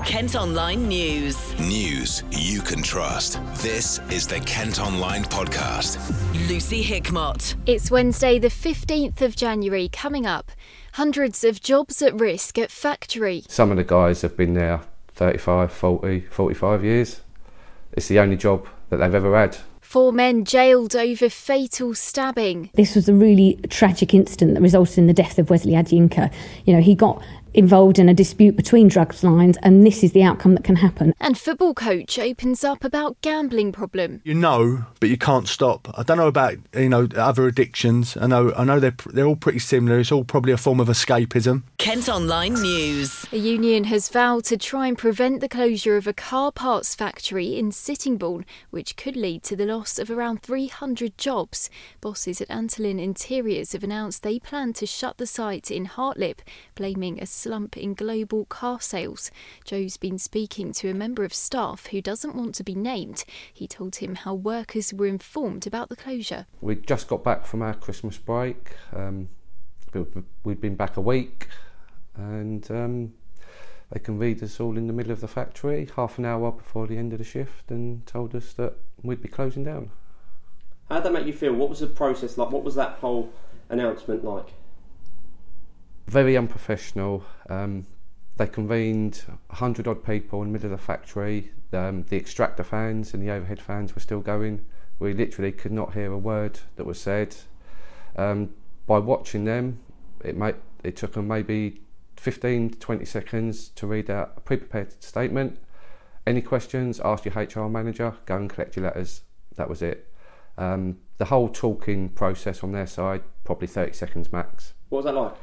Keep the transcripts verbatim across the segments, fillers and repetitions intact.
Kent Online News. News you can trust. This is the Kent Online Podcast. Lucy Hickmott. It's Wednesday the fifteenth of January. Coming up, hundreds of jobs at risk at factory. Some of the guys have been there thirty-five, forty, forty-five years. It's the only job that they've ever had. Four men jailed over fatal stabbing. This was a really tragic incident that resulted in the death of Wesley Adjinka. You know, he got involved in a dispute between drugs lines, and this is the outcome that can happen. And football coach opens up about gambling problem. You know, but you can't stop. I don't know about, you know, other addictions. I know I know they're they're all pretty similar. It's all probably a form of escapism. Kent Online News. A union has vowed to try and prevent the closure of a car parts factory in Sittingbourne, which could lead to the loss of around three hundred jobs. Bosses at Antolin Interiors have announced they plan to shut the site in Hartlip, blaming a slump in global car sales. Joe's been speaking to a member of staff who doesn't want to be named. He told him how workers were informed about the closure. We just got back from our Christmas break. Um, we'd been back a week, and um, they convened us all in the middle of the factory half an hour before the end of the shift and told us that we'd be closing down. How did that make you feel? What was the process like? What was that whole announcement like? Very unprofessional. Um, they convened a hundred odd people in the middle of the factory. Um, the extractor fans and the overhead fans were still going. We literally could not hear a word that was said. Um, by watching them, it might, it took them maybe fifteen to twenty seconds to read out a pre-prepared statement. Any questions, ask your H R manager, go and collect your letters. That was it. Um, the whole talking process on their side, probably thirty seconds max. What was that like?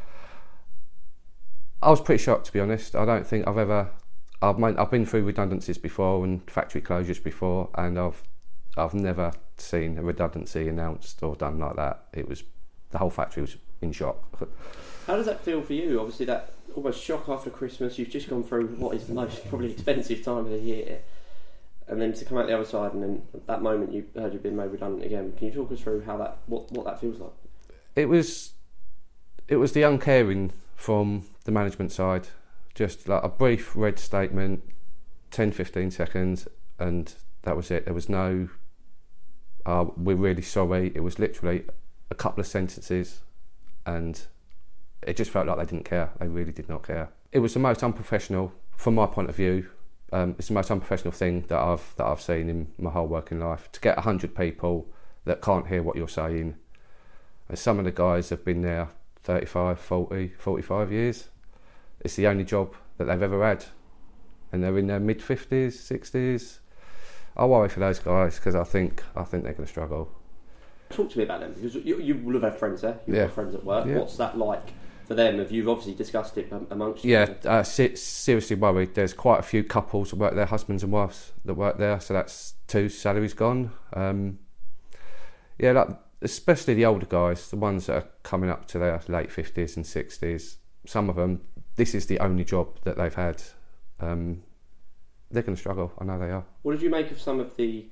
I was pretty shocked, to be honest. I don't think I've ever... I've, made, I've been through redundancies before and factory closures before, and I've I've never seen a redundancy announced or done like that. It was... The whole factory was in shock. How does that feel for you? Obviously, that almost shock after Christmas. You've just gone through what is the most probably expensive time of the year, and then to come out the other side, and then at that moment you heard you'd been made redundant again. Can you talk us through how that what, what that feels like? It was it was the uncaring from the management side. Just like a brief red statement, ten to fifteen seconds, and that was it. There was no uh, we're really sorry. It was literally a couple of sentences, and it just felt like they didn't care. They really did not care. It was the most unprofessional, from my point of view. Um, it's the most unprofessional thing that I've that I've seen in my whole working life. To get a hundred people that can't hear what you're saying. And some of the guys have been there thirty-five, forty, forty-five years. It's the only job that they've ever had, and they're in their mid fifties, sixties. I worry for those guys because I think I think they're going to struggle. Talk to me about them, because you, you will have had friends there. You've yeah. got friends at work. Yeah. What's that like for them? Have you obviously discussed it amongst you? Yeah, uh, se- seriously worried. There's quite a few couples that work there, husbands and wives that work there, so that's two salaries gone. Um, yeah, like, especially the older guys, the ones that are coming up to their late fifties and sixties. Some of them, this is the only job that they've had. Um, they're going to struggle. I know they are. What did you make of some of the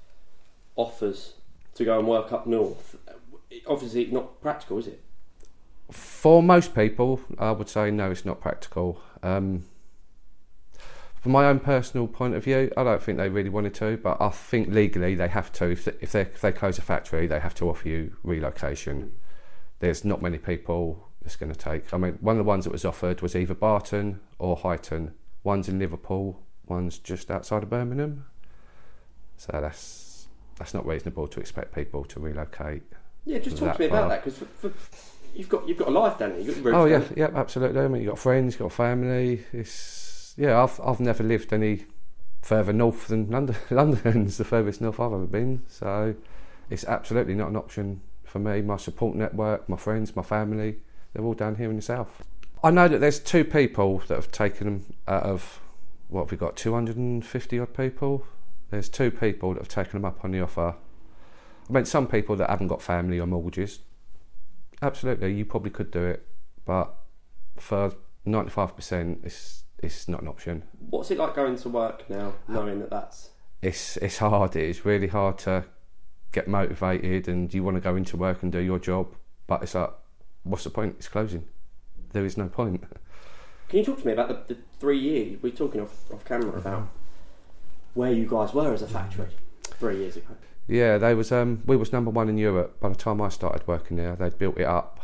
offers to go and work up north? Obviously not practical, is it? For most people, I would say no, it's not practical. Um, from my own personal point of view, I don't think they really wanted to, but I think legally they have to. If they, if they, if they close a factory, they have to offer you relocation. There's not many people it's going to take. I mean, one of the ones that was offered was either Barton or Highton. One's in Liverpool, one's just outside of Birmingham. So that's that's not reasonable to expect people to relocate. Yeah, just talk to me about that, because for, for, you've got you've got a life down there. You've got your oh yeah, down. yeah, absolutely. I mean, you've got friends, you've got family. It's yeah, I've I've never lived any further north than London. London's the furthest north I've ever been, so it's absolutely not an option for me. My support network, my friends, my family, they're all down here in the south. I know that there's two people that have taken them out of, what have we got, two hundred fifty odd people? There's two people that have taken them up on the offer. I mean, some people that haven't got family or mortgages, absolutely, you probably could do it, but for ninety-five percent, it's it's not an option. What's it like going to work now, knowing that that's... It's, it's hard, it's really hard to get motivated, and you want to go into work and do your job, but it's like, what's the point? It's closing. There is no point. Can you talk to me about the, the three years? We were talking off, off camera about where you guys were as a factory three years ago. Yeah, they was um, we was number one in Europe by the time I started working there. They'd built it up,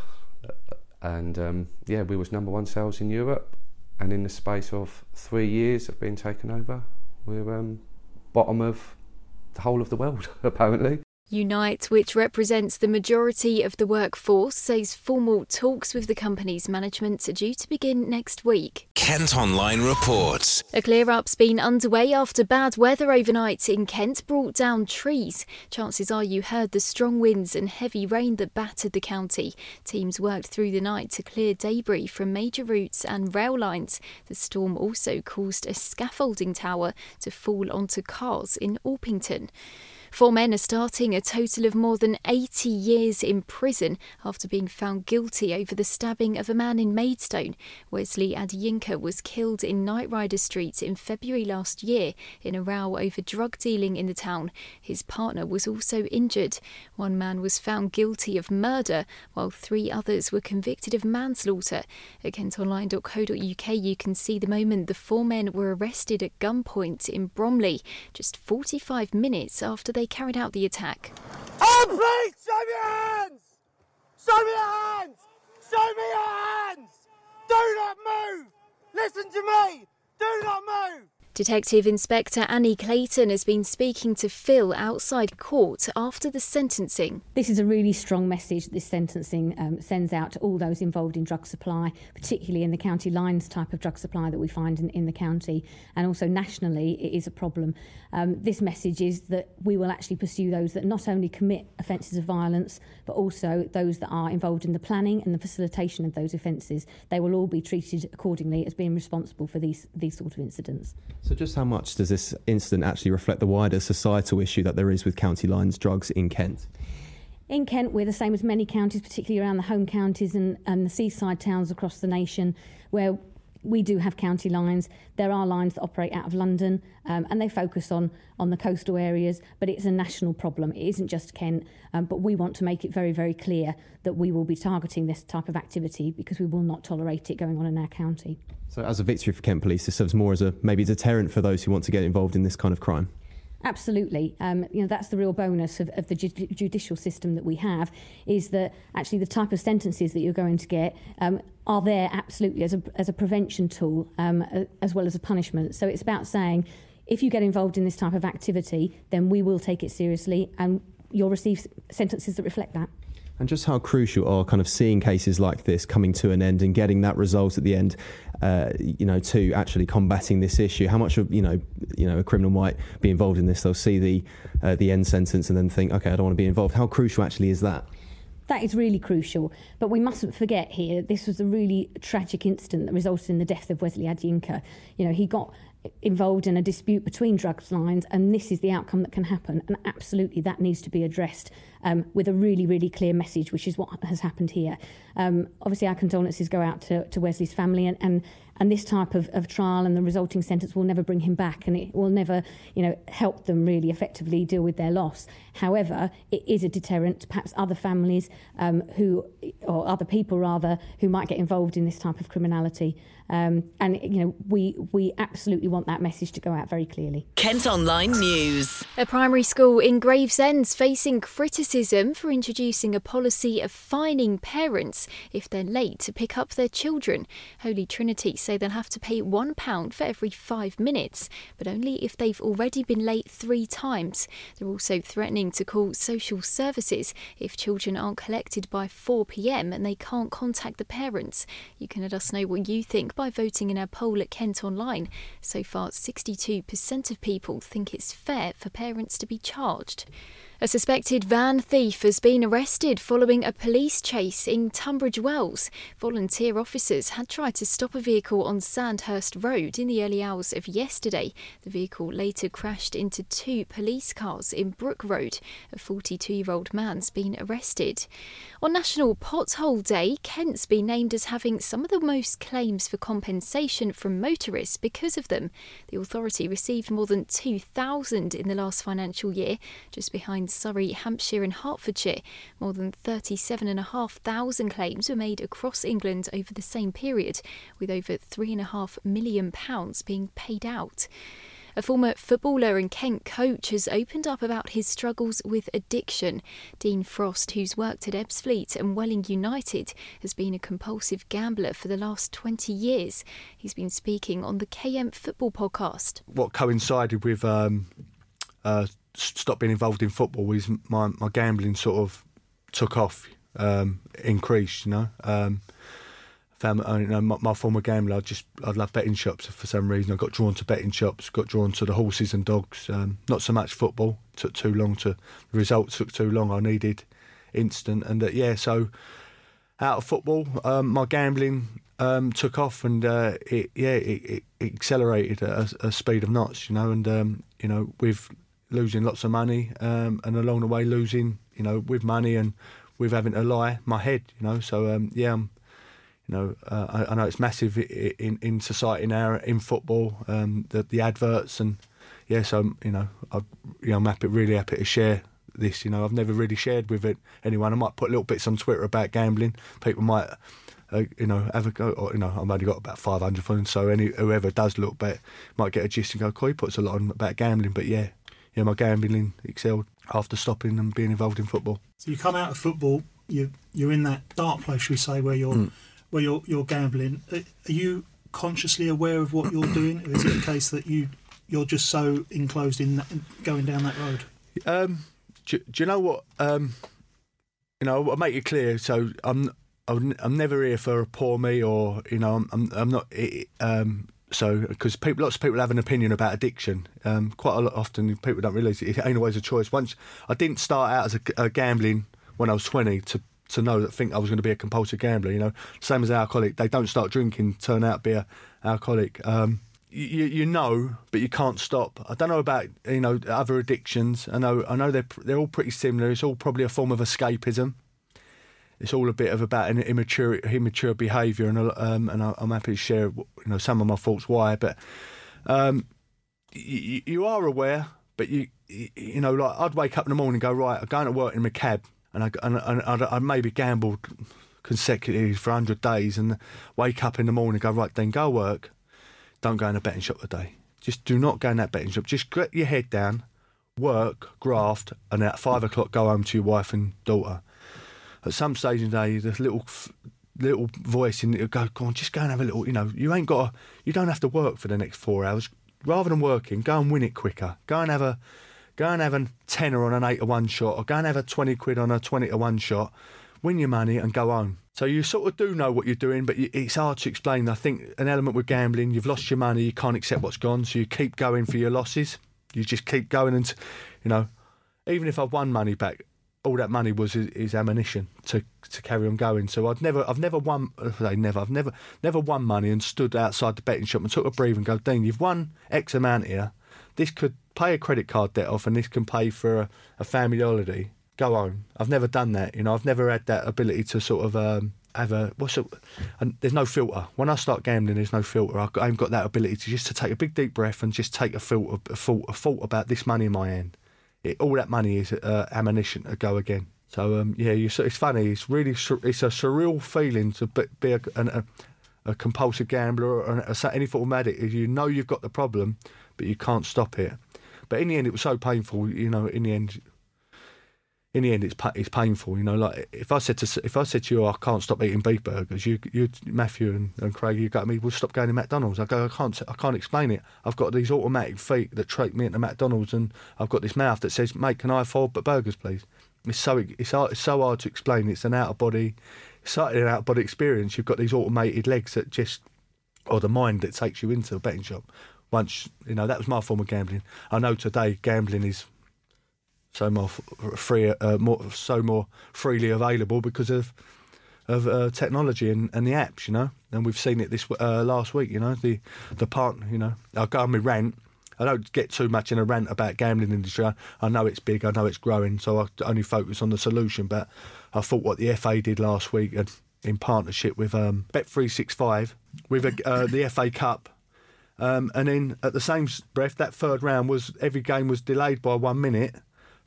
and um, yeah, we was number one sales in Europe. And in the space of three years of being taken over, we're um, bottom of the whole of the world, apparently. Unite, which represents the majority of the workforce, says formal talks with the company's management are due to begin next week. Kent Online reports. A clear-up's been underway after bad weather overnight in Kent brought down trees. Chances are you heard the strong winds and heavy rain that battered the county. Teams worked through the night to clear debris from major routes and rail lines. The storm also caused a scaffolding tower to fall onto cars in Orpington. Four men are starting a total of more than eighty years in prison after being found guilty over the stabbing of a man in Maidstone. Wesley Adeyinka was killed in Knight Rider Street in February last year in a row over drug dealing in the town. His partner was also injured. One man was found guilty of murder, while three others were convicted of manslaughter. At kent online dot co dot uk you can see the moment the four men were arrested at gunpoint in Bromley, just forty-five minutes after they They carried out the attack. Oh, please, show me your hands! Show me your hands! Show me your hands! Do not move! Listen to me! Do not move! Detective Inspector Annie Clayton has been speaking to Phil outside court after the sentencing. This is a really strong message this sentencing um, sends out to all those involved in drug supply, particularly in the county lines type of drug supply that we find in, in the county, and also nationally it is a problem. Um, this message is that we will actually pursue those that not only commit offences of violence, but also those that are involved in the planning and the facilitation of those offences. They will all be treated accordingly as being responsible for these, these sort of incidents. So just how much does this incident actually reflect the wider societal issue that there is with county lines drugs in Kent? In Kent, we're the same as many counties, particularly around the home counties and, and the seaside towns across the nation, where we do have county lines. There are lines that operate out of London um, and they focus on, on the coastal areas, but it's a national problem. It isn't just Kent, um, but we want to make it very, very clear that we will be targeting this type of activity because we will not tolerate it going on in our county. So as a victory for Kent Police, this serves more as a maybe deterrent for those who want to get involved in this kind of crime? Absolutely. Um, you know, that's the real bonus of, of the ju- judicial system that we have, is that actually the type of sentences that you're going to get um, are there absolutely as a, as a prevention tool um, as well as a punishment. So it's about saying, if you get involved in this type of activity, then we will take it seriously and you'll receive sentences that reflect that. And just how crucial are kind of seeing cases like this coming to an end and getting that result at the end, uh, you know, to actually combating this issue? How much of, you know, you know, a criminal might be involved in this? They'll see the uh, the end sentence and then think, OK, I don't want to be involved. How crucial actually is that? That is really crucial. But we mustn't forget here, this was a really tragic incident that resulted in the death of Wesley Adeyinka. You know, he got involved in a dispute between drug lines, and this is the outcome that can happen. And absolutely that needs to be addressed um, with a really, really clear message, which is what has happened here. Um, obviously, our condolences go out to, to Wesley's family, and, and, and this type of, of trial and the resulting sentence will never bring him back, and it will never, you know, help them really effectively deal with their loss. However, it is a deterrent to perhaps other families um, who, or other people rather, who might get involved in this type of criminality. Um, and, you know, we we absolutely want that message to go out very clearly. Kent Online News. A primary school in Gravesend's facing criticism for introducing a policy of fining parents if they're late to pick up their children. Holy Trinity say they'll have to pay one pound for every five minutes, but only if they've already been late three times. They're also threatening to call social services if children aren't collected by four p.m. and they can't contact the parents. You can let us know what you think by voting in our poll at Kent Online. So far, sixty-two percent of people think it's fair for parents to be charged. A suspected van thief has been arrested following a police chase in Tunbridge Wells. Volunteer officers had tried to stop a vehicle on Sandhurst Road in the early hours of yesterday. The vehicle later crashed into two police cars in Brook Road. A forty-two-year-old man's been arrested. On National Pothole Day, Kent's been named as having some of the most claims for compensation from motorists because of them. The authority received more than two thousand in the last financial year, just behind Surrey, Hampshire and Hertfordshire. More than thirty-seven thousand five hundred claims were made across England over the same period, with over three point five million pounds being paid out. A former footballer and Kent coach has opened up about his struggles with addiction. Dean Frost, who's worked at Ebbsfleet and Welling United, has been a compulsive gambler for the last twenty years. He's been speaking on the K M Football podcast. What coincided with um, uh, stop being involved in football is my, my gambling sort of took off, um, increased, you know. Um, Found, you know, my, my former gambler, I just I love betting shops for some reason. I got drawn to betting shops, got drawn to the horses and dogs. Um, not so much football. Took too long to the results took too long. I needed instant, and uh, yeah. So out of football, um, my gambling um, took off, and uh, it yeah it, it accelerated at a, a speed of knots. You know, and um, you know with losing lots of money, um, and along the way losing, you know, with money and with having to lie, my head. You know, so um, yeah. I'm, You know, uh, I, I know it's massive in, in society now, in football, um, the, the adverts, and yeah, so you know, I, you know, I'm happy, really happy to share this. You know, I've never really shared with it anyone. I might put little bits on Twitter about gambling. People might, uh, you know, have a go. Or, you know, I've only got about five hundred followers, so any whoever does look back might get a gist and go, "Cool, he puts a lot on about gambling." But yeah, yeah, my gambling excelled after stopping and being involved in football. So you come out of football, you you're in that dark place, shall we say, where you're. Mm. where you're, you're gambling. Are you consciously aware of what you're doing, or is it a case that you, you're just so enclosed in, that, in going down that road? Um, do, do you know what? Um, you know, I'll make it clear. So I'm I'm, I'm never here for a poor me, or you know, I'm I'm, I'm not. Um, so because people, lots of people have an opinion about addiction. Um, quite a lot often, people don't realise it, it ain't always a choice. Once I didn't start out as a, a gambling when I was twenty to. to know that think I was going to be a compulsive gambler, you know, same as an alcoholic. They don't start drinking, turn out to be a alcoholic. Um, you, you know, but you can't stop. I don't know about, you know, other addictions. I know I know they're they're all pretty similar. It's all probably a form of escapism. It's all a bit of about an immature immature behaviour, and um, and I'm happy to share, you know, some of my thoughts why. But um, you, you are aware, but you you know, like I'd wake up in the morning and go, right, I'm going to work in my cab. And I and, and I maybe gambled consecutively for one hundred days, and wake up in the morning and go, right, then go work. Don't go in a betting shop today. Just do not go in that betting shop. Just get your head down, work, graft, and at five o'clock go home to your wife and daughter. At some stage in the day, there's a little little voice in it go, go on, just go and have a little, you know, you ain't got, to, you don't have to work for the next four hours. Rather than working, go and win it quicker. Go and have a Go and have a tenner on an eight to one shot, or go and have a twenty quid on a twenty to one shot, win your money and go home. So you sort of do know what you're doing, but it's hard to explain. I think an element with gambling, you've lost your money, you can't accept what's gone, so you keep going for your losses. You just keep going, and you know, even if I've won money back, all that money was is, is ammunition to to carry on going. So I'd never, I've never won. I never, I've never, never won money and stood outside the betting shop and took a breathe and go, Dean, you've won X amount here. This could pay a credit card debt off, and this can pay for a, a family holiday. Go home. I've never done that. You know, I've never had that ability to sort of um, have a what's it? And there's no filter. When I start gambling, there's no filter. I've got, I've got that ability to just to take a big deep breath and just take a filter, a thought, a thought about this money in my hand. It, all that money is uh, ammunition to go again. So um, yeah, you, it's funny. It's really it's a surreal feeling to be a, a, a compulsive gambler or a, any form of addict. You know you've got the problem, but you can't stop it. But in the end, it was so painful. You know, in the end, in the end, it's it's painful. You know, like if I said to if I said to you, oh, I can't stop eating beef burgers. You, you, Matthew and, and Craig, you got me. We'll stop going to McDonald's. I go, I can't, I can't explain it. I've got these automatic feet that take me into McDonald's, and I've got this mouth that says, "Mate, can I have four burgers, please?" It's so it's hard, it's so hard to explain. It's an out of body, it's like an out of body experience. You've got these automated legs that just, or the mind that takes you into a betting shop. Once, you know, that was my form of gambling. I know today gambling is so more free, uh, more so more freely available because of of uh, technology and, and the apps, you know. And we've seen it this uh, last week, you know. The the part, you know, I'll go on my rant. I don't get too much in a rant about gambling industry. I, I know it's big, I know it's growing, so I only focus on the solution. But I thought what the F A did last week, and in partnership with um, Bet three sixty-five, with a, uh, the F A Cup. Um, and then at the same breath, that third round was every game was delayed by one minute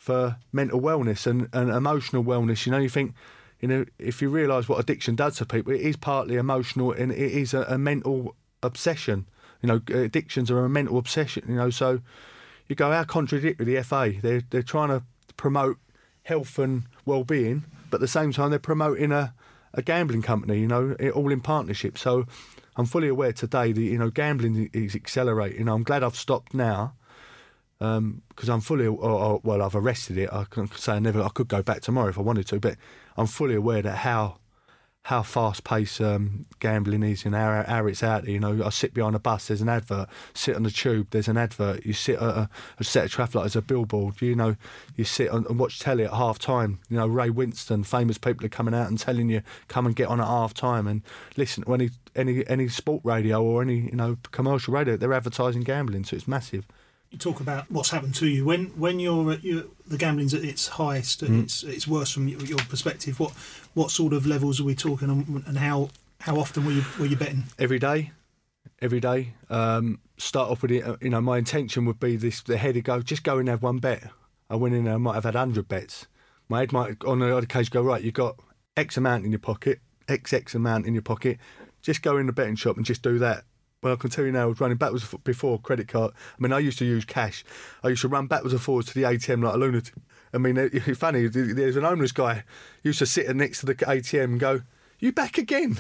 for mental wellness and, and emotional wellness. You know, you think, you know, if you realise what addiction does to people, it is partly emotional and it is a, a mental obsession. You know, addictions are a mental obsession. You know, so you go, how contradictory the F A? They're they're trying to promote health and well-being, but at the same time they're promoting a, a gambling company. You know, all in partnership. So I'm fully aware today that, you know, gambling is accelerating. You know, I'm glad I've stopped now. Because um, I'm fully, or, or, well, I've arrested it. I can say I never, I could go back tomorrow if I wanted to, but I'm fully aware that how how fast-paced um, gambling is and how, how it's out there. You know, I sit behind a bus, there's an advert. Sit on the tube, there's an advert. You sit at a, a set of traffic lights, there's a billboard. You know, you sit on, and watch telly at half time. You know, Ray Winston, famous people are coming out and telling you come and get on at half time and listen to any any any sport radio or any, you know, commercial radio. They're advertising gambling, so it's massive. You talk about what's happened to you when when you're, at, you're the gambling's at its highest and mm. it's it's worse from your, your perspective. What what sort of levels are we talking, and, and how how often were you were you betting? Every day, every day. Um, start off with it. You know, my intention would be this: the head would go, just go and have one bet. I went in there, I might have had hundred bets. My head might, on the odd occasion, go, right, you've got X amount in your pocket, X X amount in your pocket. Just go in the betting shop and just do that. Well, I can tell you now, I was running backwards before credit card. I mean, I used to use cash. I used to run backwards and forwards to the A T M like a lunatic. I mean, it's funny, there's an homeless guy who used to sit next to the A T M and go, you back again?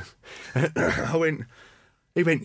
I went, he went,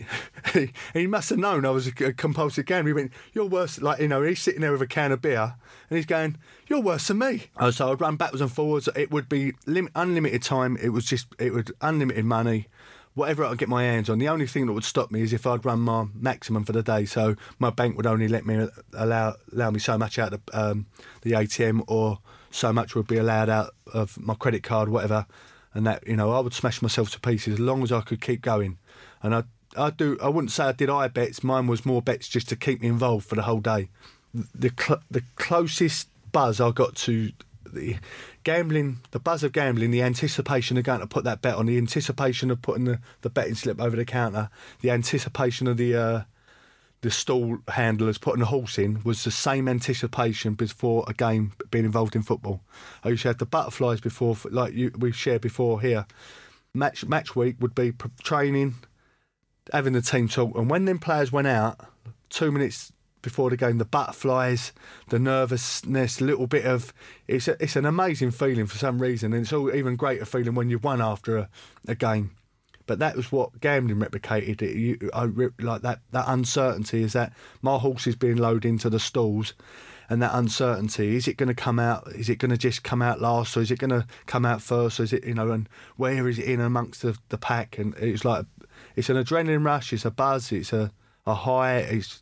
he must have known I was a compulsive gambler. He went, you're worse, like, you know, he's sitting there with a can of beer and he's going, you're worse than me. So I'd run backwards and forwards. It would be lim- unlimited time. It was just, it would unlimited money. Whatever I could get my hands on. The only thing that would stop me is if I'd run my maximum for the day. So my bank would only let me allow allow me so much out of um, the A T M, or so much would be allowed out of my credit card, whatever. And that, you know, I would smash myself to pieces as long as I could keep going. And I, I do. I wouldn't say I did I bets. Mine was more bets just to keep me involved for the whole day. The cl- the closest buzz I got to the gambling, the buzz of gambling, the anticipation of going to put that bet on, the anticipation of putting the, the betting slip over the counter, the anticipation of the uh, the stall handlers putting the horse in, was the same anticipation before a game being involved in football. I used to have the butterflies before, like you, we've shared before here. Match match week would be training, having the team talk, and when them players went out, two minutes before the game, the butterflies, the nervousness, a little bit of it's a, it's an amazing feeling for some reason, and it's all even greater feeling when you've won after a, a game. But that was what gambling replicated. It, you, I like that that uncertainty is that my horse is being loaded into the stalls, and that uncertainty, is it going to come out? Is it going to just come out last, or is it going to come out first? Or is it, you know, and where is it in amongst the, the pack? And it's like it's an adrenaline rush. It's a buzz. It's a, a high. It's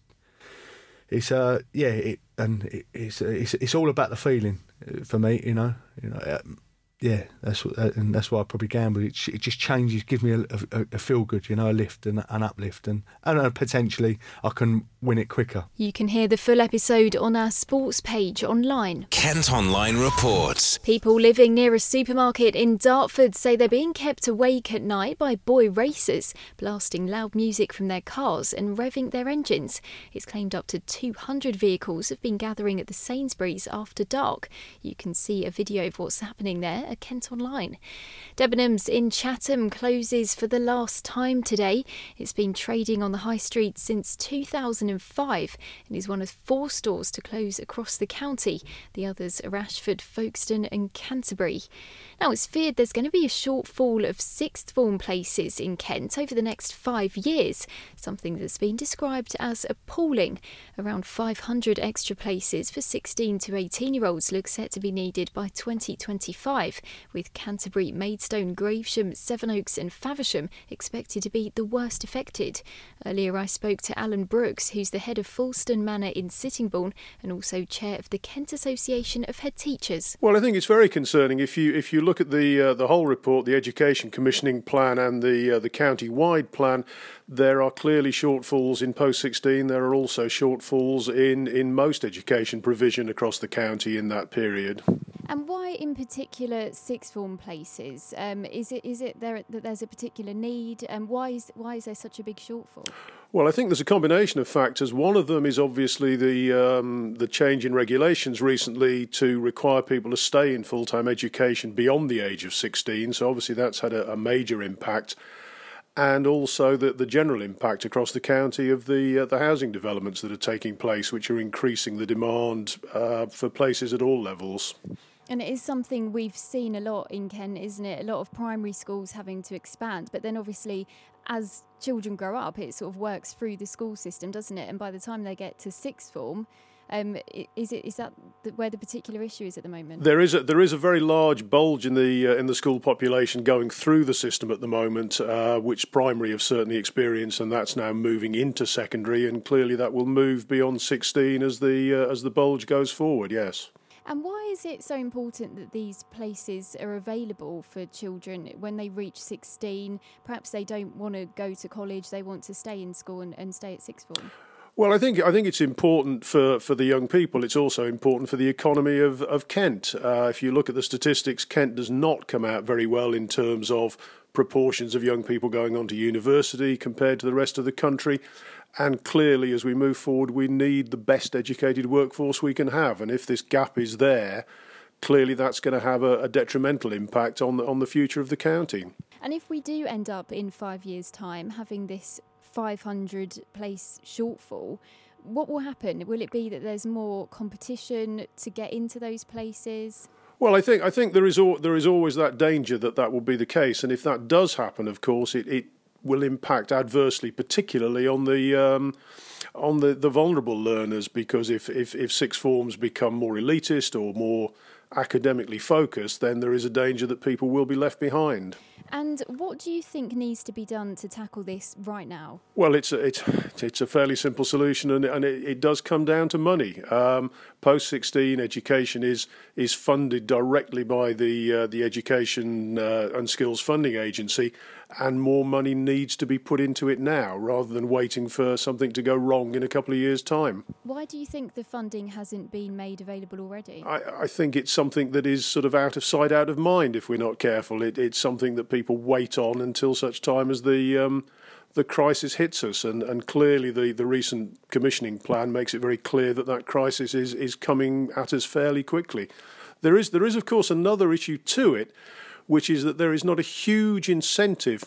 It's uh yeah, it, and it, it's it's it's all about the feeling for me, you know, you know, um, yeah. That's what, uh, and that's why I probably gamble. It, it just changes, gives me a, a, a feel good, you know, a lift and an uplift, and and uh, potentially I can win it quicker. You can hear the full episode on our sports page online. Kent Online reports. People living near a supermarket in Dartford say they're being kept awake at night by boy racers, blasting loud music from their cars and revving their engines. It's claimed up to two hundred vehicles have been gathering at the Sainsbury's after dark. You can see a video of what's happening there at Kent Online. Debenhams in Chatham closes for the last time today. It's been trading on the high street since two thousand five and is one of four stores to close across the county. The others are Ashford, Folkestone and Canterbury. Now, it's feared there's going to be a shortfall of sixth form places in Kent over the next five years, something that's been described as appalling. Around five hundred extra places for sixteen to eighteen year olds look set to be needed by twenty twenty-five, with Canterbury, Maidstone, Gravesham, Sevenoaks and Faversham expected to be the worst affected. Earlier I spoke to Alan Brooks, who's the head of Fulston Manor in Sittingbourne and also chair of the Kent Association of Head Teachers. Well, I think it's very concerning. If you if you look at the uh, the whole report, the Education Commissioning Plan and the uh, the county-wide plan, there are clearly shortfalls in post sixteen. There are also shortfalls in, in most education provision across the county in that period. And why, in particular, sixth form places? Um, is it is it there that there's a particular need, and why is why is there such a big shortfall? Well, I think there's a combination of factors. One of them is obviously the um, the change in regulations recently to require people to stay in full-time education beyond the age of sixteen. So obviously that's had a, a major impact. And also the, the general impact across the county of the uh, the housing developments that are taking place, which are increasing the demand uh, for places at all levels. And it is something we've seen a lot in Kent, isn't it? A lot of primary schools having to expand. But then obviously, as children grow up, it sort of works through the school system, doesn't it? And by the time they get to sixth form, um, is it is that the, where the particular issue is at the moment? There is a, there is a very large bulge in the uh, in the school population going through the system at the moment, uh, which primary have certainly experienced, and that's now moving into secondary, and clearly that will move beyond sixteen as the uh, as the bulge goes forward. Yes. And why is it so important that these places are available for children when they reach sixteen? Perhaps they don't want to go to college, they want to stay in school and, and stay at sixth form. Well, I think I think it's important for, for the young people. It's also important for the economy of, of Kent. Uh, if you look at the statistics, Kent does not come out very well in terms of proportions of young people going on to university compared to the rest of the country. And clearly, as we move forward, we need the best educated workforce we can have. And if this gap is there, clearly that's going to have a, a detrimental impact on the, on the future of the county. And if we do end up in five years' time having this five hundred place shortfall, what will happen? Will it be that there's more competition to get into those places? Well, I think I think there is al- there is always that danger that that will be the case. And if that does happen, of course, it, it will impact adversely, particularly on the um, on the, the vulnerable learners, because if, if, if sixth forms become more elitist or more academically focused, then there is a danger that people will be left behind. And what do you think needs to be done to tackle this right now? Well, it's a, it's it's a fairly simple solution, and and it, it does come down to money. Um, Post sixteen education is is funded directly by the uh, the Education uh, and Skills Funding Agency, and more money needs to be put into it now, rather than waiting for something to go wrong in a couple of years' time. Why do you think the funding hasn't been made available already? I, I think it's something that is sort of out of sight, out of mind if we're not careful. It, it's something that people wait on until such time as the um, the crisis hits us, and, and clearly the, the recent commissioning plan makes it very clear that that crisis is, is coming at us fairly quickly. There is there is of course another issue to it, which is that there is not a huge incentive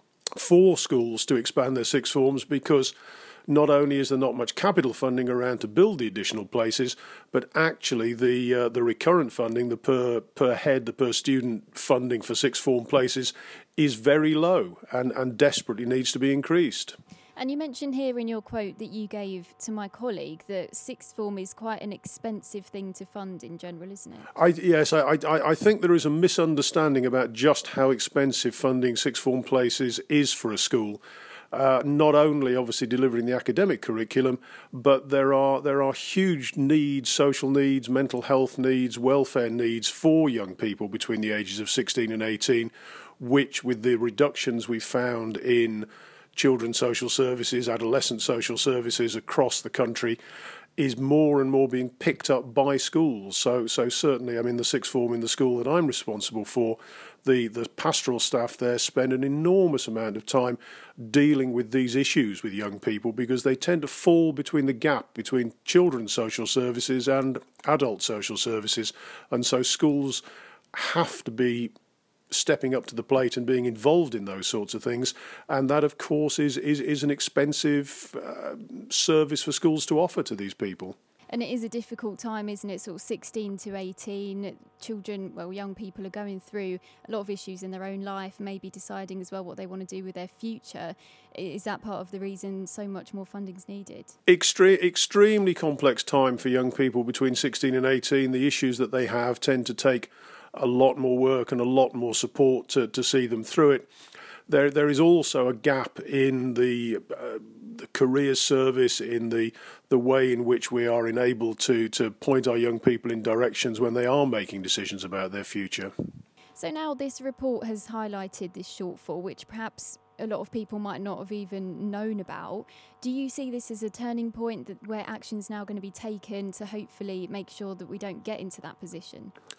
for schools to expand their sixth forms, because not only is there not much capital funding around to build the additional places, but actually the uh, the recurrent funding, the per per head, the per student funding for sixth form places is very low and, and desperately needs to be increased. And you mentioned here in your quote that you gave to my colleague that sixth form is quite an expensive thing to fund in general, isn't it? I, yes, I, I, I think there is a misunderstanding about just how expensive funding sixth form places is for a school. Uh, not only obviously delivering the academic curriculum, but there are there are huge needs, social needs, mental health needs, welfare needs for young people between the ages of sixteen and eighteen, which with the reductions we found in children's social services, adolescent social services across the country, is more and more being picked up by schools. So so certainly, I mean, the sixth form in the school that I'm responsible for, the, the pastoral staff there spend an enormous amount of time dealing with these issues with young people, because they tend to fall between the gap between children's social services and adult social services. And so schools have to be stepping up to the plate and being involved in those sorts of things, and that of course is is, is an expensive uh, service for schools to offer to these people. And it is a difficult time, isn't it? Sort of sixteen to eighteen, children, well, young people are going through a lot of issues in their own life, maybe deciding as well what they want to do with their future. Is that part of the reason so much more funding is needed? Extre- extremely complex time for young people between sixteen and eighteen. The issues that they have tend to take a lot more work and a lot more support to, to see them through it. There, there is also a gap in the, uh, the career service, in the the way in which we are enabled to to point our young people in directions when they are making decisions about their future. So now this report has highlighted this shortfall, which perhaps a lot of people might not have even known about. Do you see this as a turning point, that where action's now going to be taken to hopefully make sure that we don't get into that position?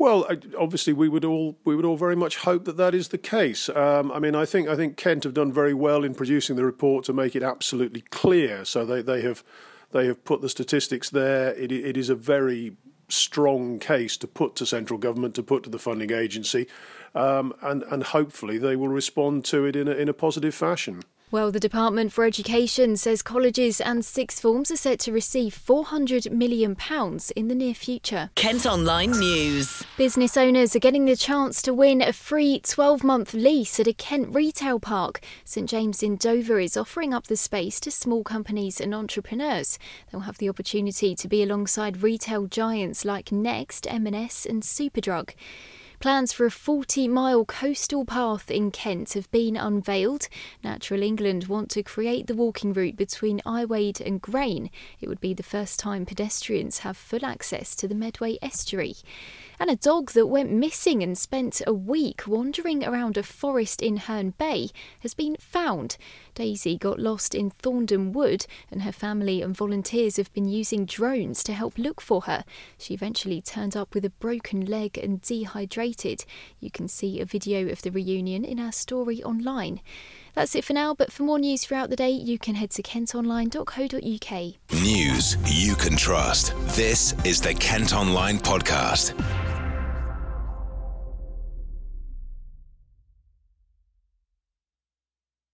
Well, obviously, we would all we would all very much hope that that is the case. Um, I mean, I think I think Kent have done very well in producing the report to make it absolutely clear. So they, they have they have put the statistics there. It, it is a very strong case to put to central government, to put to the funding agency, um, and and hopefully they will respond to it in a, in a positive fashion. Well, the Department for Education says colleges and sixth forms are set to receive four hundred million pounds in the near future. Kent Online News. Business owners are getting the chance to win a free twelve-month lease at a Kent retail park. St James in Dover is offering up the space to small companies and entrepreneurs. They'll have the opportunity to be alongside retail giants like Next, M and S and Superdrug. Plans for a forty-mile coastal path in Kent have been unveiled. Natural England want to create the walking route between Iwade and Grain. It would be the first time pedestrians have full access to the Medway estuary. And a dog that went missing and spent a week wandering around a forest in Herne Bay has been found. Daisy got lost in Thorndon Wood, and her family and volunteers have been using drones to help look for her. She eventually turned up with a broken leg and dehydrated. You can see a video of the reunion in our story online. That's it for now, but for more news throughout the day, you can head to kent online dot co dot uk. News you can trust. This is the Kent Online Podcast.